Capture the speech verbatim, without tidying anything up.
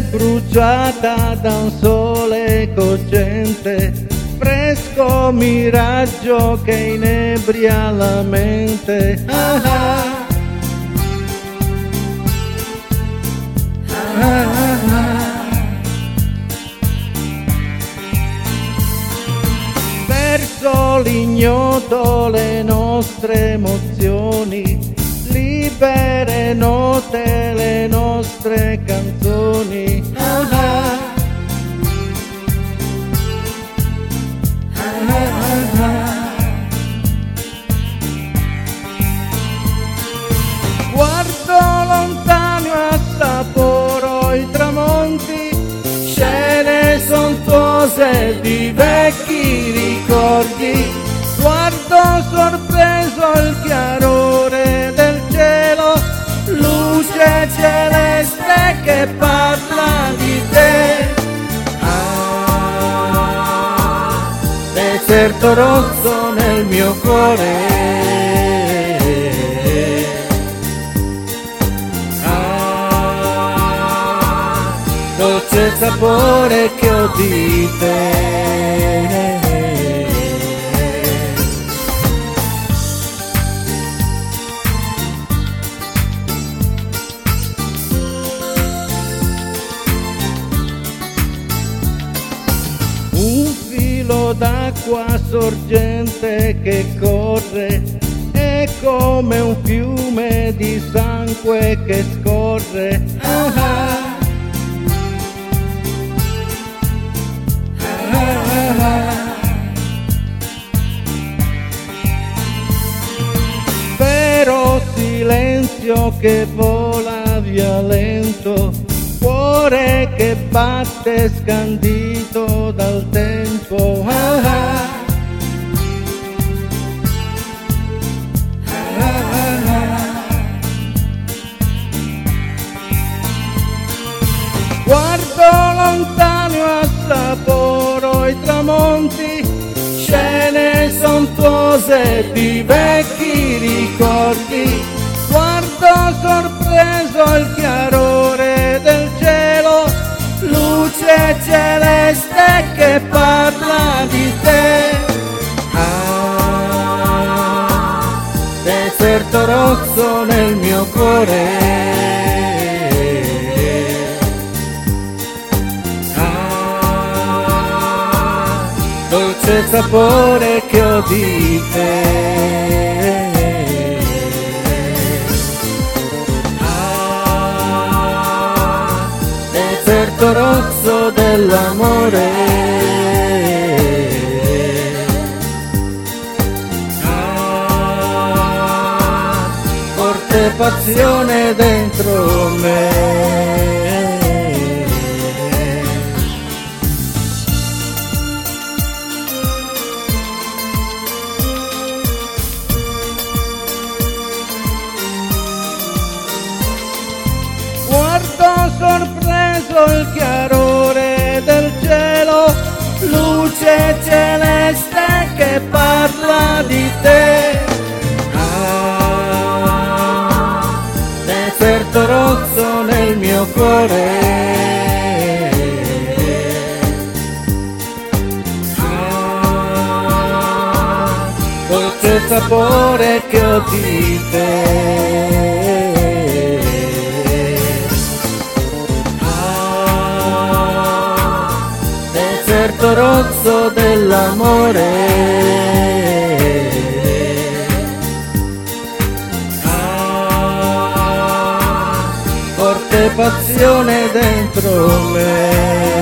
bruciata da un sole cocente, fresco miraggio che inebria la mente. Ah ah. Ah ah. Verso l'ignoto le nostre emozioni, libere note le nostre canzoni. Ah ah. Ah ah ah. Guardo lontano e assaporo i tramonti, scene sontuose di vecchi ricordi. Guardo sorpreso il chiarore del cielo, luce celeste che parla di te. Ah, deserto rosso nel mio cuore. Ah, dolce sapore che ho di te. Un filo d'acqua sorgente che corre, è come un fiume di sangue che scorre. Ah ah. Ah ah. Vero silenzio che vola via lento, cuore che batte scandito dal tempo. Ah ah. Ah ah. Guardo lontano e assaporo i tramonti, scene sontuose di vecchi ricordi. Guardo sorpreso il chiarore del cielo, luce celeste che parla di te. Ah, deserto rosso nel mio cuore. Ah, dolce sapore che ho di te. Deserto rosso dell'amore. Ah, forte passione dentro me. Guardo sorpreso il chiarore del cielo, luce celeste che parla di te. Ah, deserto rosso nel mio cuore. Ah, dolce sapore che ho di te. Deserto rosso dell'amore. Ah, forte passione dentro me.